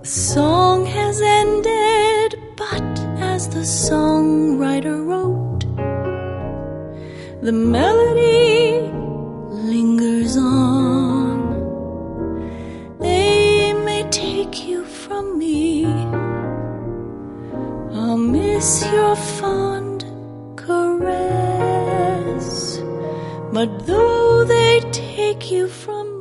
The song has ended, but as the songwriter wrote, the melody lingers on. They may take you from me, I'll miss your fond caress, but though they take you from